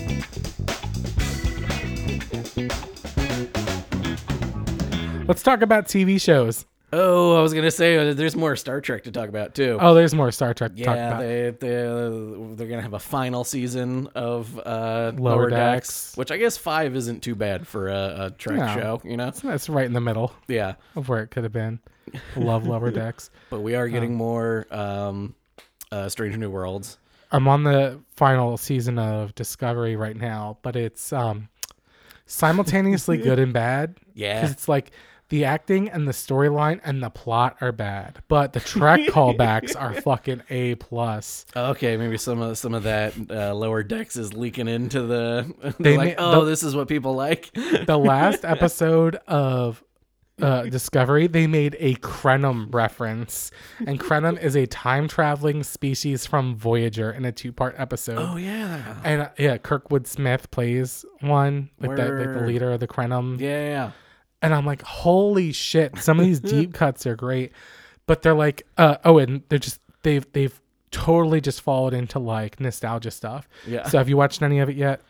Let's talk about T V shows. Oh, I was gonna say uh, there's more Star Trek to talk about too. Oh, there's more Star Trek to talk yeah, about. they they they're gonna have a final season of uh, Lower Lower Decks. Decks, which I guess five isn't too bad for a, a Trek No. show, you know? That's right in the middle Yeah, of where it could have been. Love Lower Decks. but we are getting more um, uh, Strange New Worlds. I'm on the final season of Discovery right now, but it's um, simultaneously good and bad. Yeah. Because it's like the acting and the storyline and the plot are bad, but the Trek callbacks are fucking A plus. Okay, maybe some of some of that uh, Lower Decks is leaking into the. They They're like, ma- oh, the- this is what people like. The last episode of uh, Discovery, they made a Krenim reference, and Krenim is a time traveling species from Voyager in a two part episode. Oh yeah. And uh, yeah, Kirkwood Smith plays one, like the, like the Word. leader of the Krenim. Yeah. And I'm like, holy shit! Some of these deep cuts are great, but they're like, uh, oh, and they're just they've they've totally just followed into like nostalgia stuff. Yeah. So have you watched any of it yet?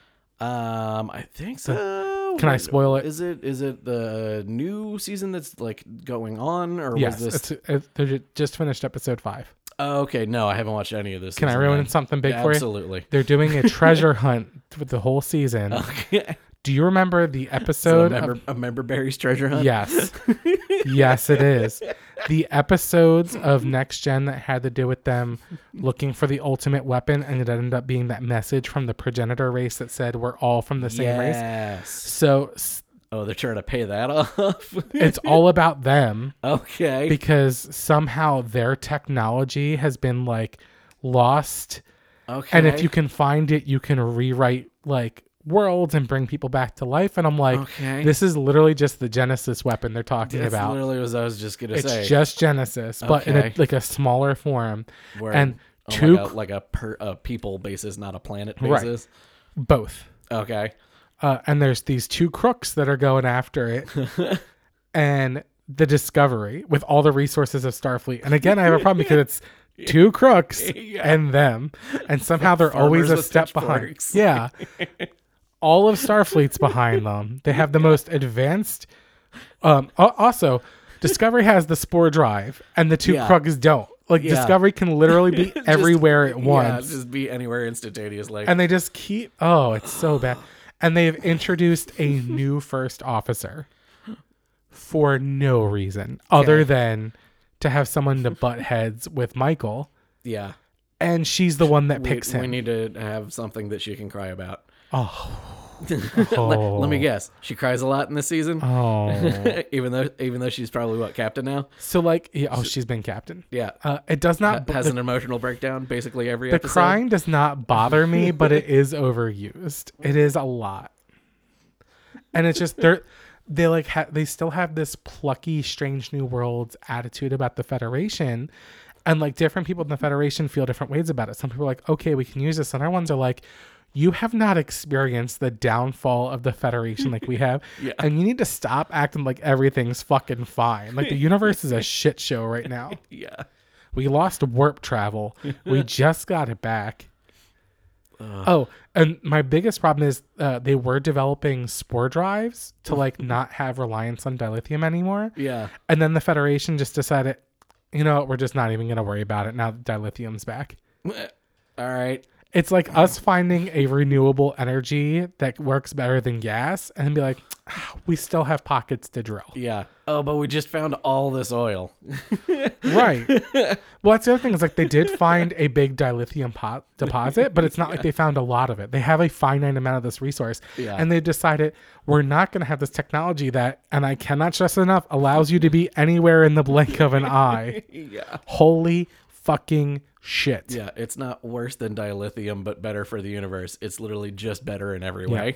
Um, I think so. Can I Wait, spoil it? Is it is it the new season that's like going on, or Yes, was this? it's, it, they ju- just finished episode five. Oh, okay, no, I haven't watched any of this. Can I season ruin then. something big Yeah, for you? absolutely. They're doing a treasure hunt with the whole season. Okay. Do you remember the So episode? a member, of, a member Barry's treasure hunt. yes, yes, it is. The episodes of Next Gen that had to do with them looking for the ultimate weapon, and it ended up being that message from the progenitor race that said we're all from the same race. Yes. So s- Oh, they're trying to pay that off. it's all about them Okay. because somehow their technology has been like lost. okay. And if you can find it, you can rewrite like worlds and bring people back to life. And I'm like, Okay. this is literally just the Genesis weapon they're talking That's about. literally what I was just gonna It's say. just Genesis, but in a, Okay. like a smaller form. Where- and oh, two like a, like a per a people basis, not a planet Right. basis. both. Okay. Uh, and there's these two crooks that are going after it. And the Discovery with all the resources of Starfleet. And again, I have a problem because it's two crooks Yeah. and them. And somehow they're always Farmers a with step behind. pitchforks. Yeah. All of Starfleet's behind them. They have the most advanced. Um, al- also, Discovery has the spore drive, and the two Yeah. crooks don't. Like Yeah. Discovery can literally be Just- everywhere at Yeah, once, just be anywhere instantaneously. and they just keep. Oh, it's so bad. And they've introduced a new first officer for no reason other Okay. than to have someone to butt heads with Michael, yeah. and she's the one that We, picks we him. need to have something that she can cry about. Oh, let, let me guess. She cries a lot in this season. oh. even though even though she's probably what, captain now? So like, yeah, oh, she's been captain. Yeah. Uh, it does not. Ha- has the, an emotional breakdown basically every the episode. crying does not bother me, but it is overused. It is a lot, and it's just they're they like ha- they still have this plucky, Strange New Worlds attitude about the Federation, and like different people in the Federation feel different ways about it. Some people are like, okay, we can use this, and other ones are like, you have not experienced the downfall of the Federation like we have. Yeah. And you need to stop acting like everything's fucking fine. Like the universe is a shit show right now. Yeah. We lost warp travel. We just got it back. Oh, and my biggest problem is uh, they were developing spore drives to like not have reliance on dilithium anymore. Yeah. And then the Federation just decided, you know what, we're just not even going to worry about it now that dilithium's back. All right. It's like us finding a renewable energy that works better than gas and be like, "Ah, we still have pockets to drill. Yeah. Oh, but we just found all this oil. Right. Well, that's the other thing is like they did find a big dilithium pot deposit, but it's not like they found a lot of it. They have a finite amount of this resource. Yeah. And they decided we're not going to have this technology that, and I cannot stress enough, allows you to be anywhere in the blink of an eye. Yeah. Holy fucking shit. Yeah, it's not worse than dilithium, but better for the universe. It's literally just better in every Yeah. way.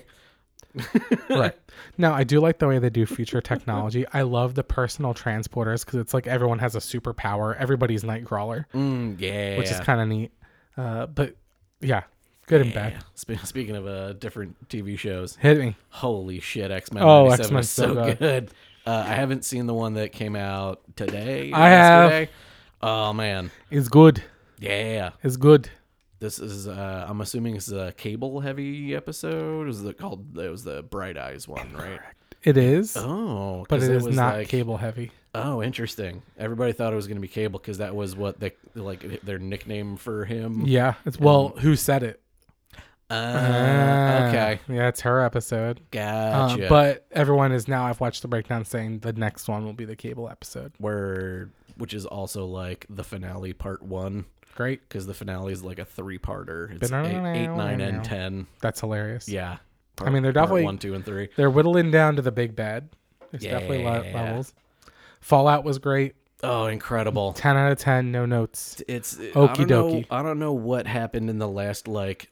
Right. Now, I do like the way they do future technology. I love the personal transporters because it's like everyone has a superpower. Everybody's Nightcrawler, Mm, yeah. which is kind of neat. Uh, but yeah, good and bad. Yeah. Spe- Speaking of uh, different T V shows, Hit me. holy shit, X-Men Oh, ninety-seven X-Men's is so so good. good. Uh, I haven't seen the one that came out today. or I have. yesterday. Oh, man. It's good. Yeah. It's good. This is, uh, I'm assuming this is a cable-heavy episode. Is it called, it was the Bright Eyes one, right? It is, Oh. but 'cause it is was not like- cable heavy. Oh, interesting. Everybody thought it was going to be Cable because that was what they, like, their nickname for him. Yeah. It's well, who said it? Uh, Ah, okay. Yeah, it's her episode. Gotcha. Um, but everyone is now, I've watched the breakdown saying the next one will be the cable episode. Where, which is also like the finale part one. Great. Because the finale is like a three-parter. It's eight, Ba-na-na-na-na. eight, nine, and ten. That's hilarious. Yeah. I mean, they're part definitely- one, two, and three. They're whittling down to the big bad. There's definitely le- Yeah. levels. Fallout was great. Oh, incredible! ten out of ten, no notes. It's I Okie don't know, dokie. I don't know what happened in the last like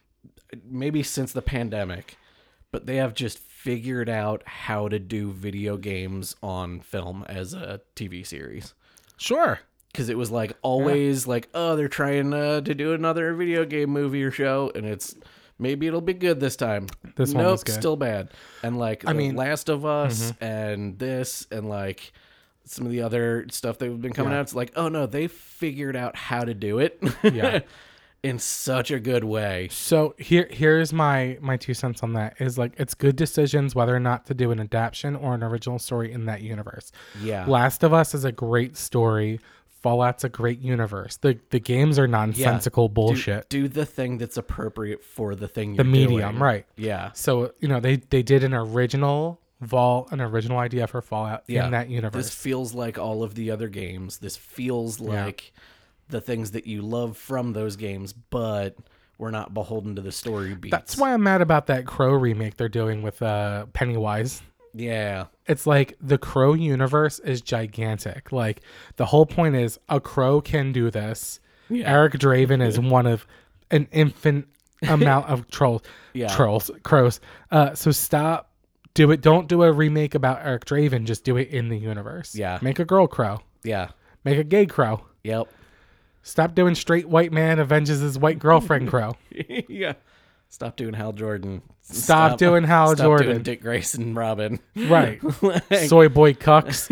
maybe since the pandemic, but they have just figured out how to do video games on film as a T V series. Sure. Because it was like always like, oh, they're trying uh, to do another video game movie or show, and it's maybe it'll be good this time. This one nope, was good. still bad. And like, I The mean- Last of Us and this and like some of the other stuff that have been coming Yeah. out. It's like, oh no, they figured out how to do it. Yeah. In such a good way. So here here's my my two cents on that is like it's good decisions whether or not to do an adaptation or an original story in that universe. Yeah. Last of Us is a great story. Fallout's a great universe. The the games are nonsensical Do- bullshit. Do, the thing that's appropriate for the thing The you're medium, doing. right. Yeah. So, you know, they they did an original Vault, an original idea for Fallout Yeah. in that universe. This feels like all of the other games. This feels Yeah. like the things that you love from those games, but we're not beholden to the story beats. That's why I'm mad about that Crow remake they're doing with uh, Pennywise. Yeah. It's like the Crow universe is gigantic. Like the whole point is a Crow can do this. Yeah. Eric Draven is one of an infinite amount of trolls. Yeah. Trolls, crows. Uh, so stop. Do it. Don't do a remake about Eric Draven. Just do it in the universe. Yeah. Make a girl crow. Yeah. Make a gay crow. Yep. Stop doing straight white man avenges his white girlfriend crow. Yeah. Stop doing Hal Jordan. Stop doing Hal stop Jordan. Doing Dick Grayson Robin. Right. Like, Soy boy cucks.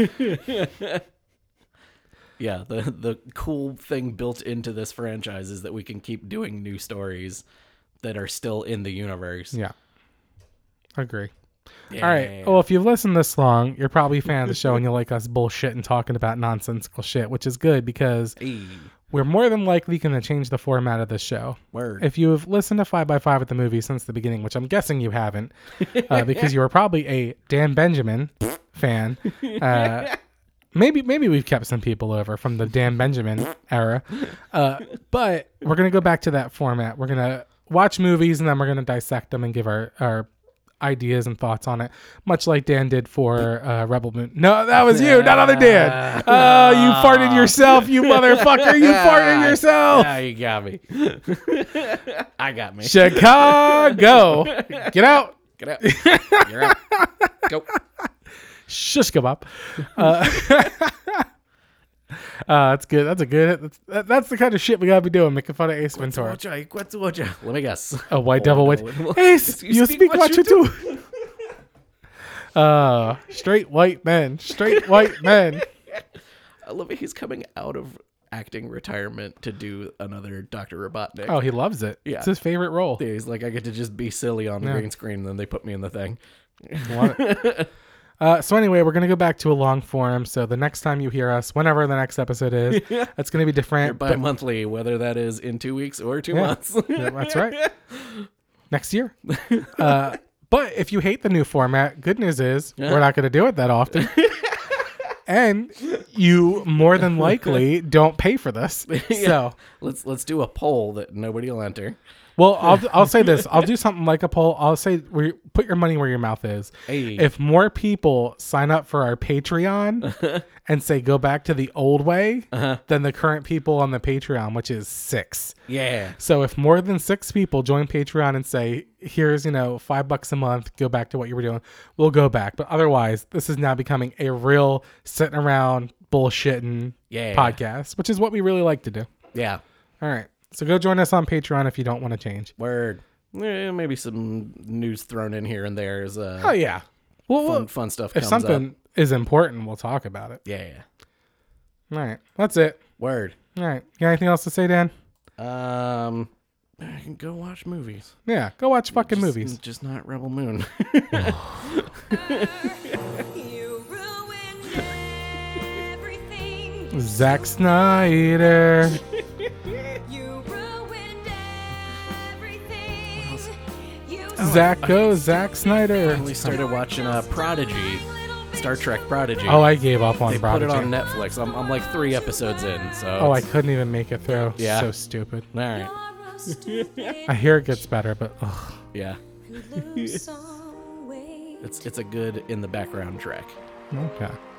yeah. The the cool thing built into this franchise is that we can keep doing new stories that are still in the universe. Yeah. Agree. Yeah. All right. Well, if you've listened this long, you're probably a fan of the show and you like us bullshit and talking about nonsensical shit, which is good because Hey, we're more than likely going to change the format of the show. word. If you have listened to five by five at the movie since the beginning, which I'm guessing you haven't, uh, because you were probably a Dan Benjamin fan, uh, maybe maybe we've kept some people over from the Dan Benjamin era, uh, but we're going to go back to that format. We're going to watch movies and then we're going to dissect them and give our, our ideas and thoughts on it, much like Dan did for uh, Rebel Moon. No, that was you, not other Dan. Oh, you farted yourself, you motherfucker. You farted yourself. Yeah, you got me. I got me. Chicago. Get out. Get out. You're out. Go. Shush kebab. Uh, uh, that's good. That's a good. That's, that, that's the kind of shit we gotta be doing, making fun of Ace Ventura. Watcha, what's watcha? Let me guess. A white Oh, devil no. with Ace. You, speak, what you do. Uh, straight white men. Straight white men. I love it. He's coming out of acting retirement to do another Doctor Robotnik. Oh, he loves it. Yeah. It's his favorite role. Yeah, he's like, I get to just be silly on the Yeah. green screen, and then they put me in the thing. Love it. Uh, so anyway, we're gonna go back to a long form. So the next time you hear us, whenever the next episode is, it's gonna be different. but- Bi-monthly, whether that is in two weeks or two Yeah. months. Yeah, that's right. Next year. Uh, but if you hate the new format, good news is we're not going to do it that often. And you more than likely don't pay for this. So, let's let's do a poll that nobody will enter. well, I'll I'll say this. I'll do something like a poll. I'll say where, put your money where your mouth is. Hey. If more people sign up for our Patreon and say go back to the old way Uh-huh. than the current people on the Patreon, which is six. Yeah. So if more than six people join Patreon and say, here's, you know, five bucks a month, go back to what you were doing, we'll go back. But otherwise, this is now becoming a real sitting around bullshitting Yeah. podcast, which is what we really like to do. Yeah. All right. So go join us on Patreon if you don't want to change. Word. Eh, maybe some news thrown in here and there is uh, Oh, yeah. Well, fun, well, fun stuff if comes something up. is important, we'll talk about it. Yeah. All right. That's it. Word. All right. You got anything else to say, Dan? Um, I can go watch movies. Yeah. Go watch fucking Just- movies. Just not Rebel Moon. You ruined everything. Zack Snyder. You ruined everything. You Zach goes. Zack Snyder. We started watching uh, Prodigy, Star Trek Prodigy. Oh, I gave up on they Prodigy. put it on Netflix. I'm, I'm like three episodes in, so. Oh, I couldn't even make it through. Yeah. So stupid. All right. are a stupid I hear it gets better, but ugh. Yeah. and lose some weight. It's it's a good in the background track. Okay.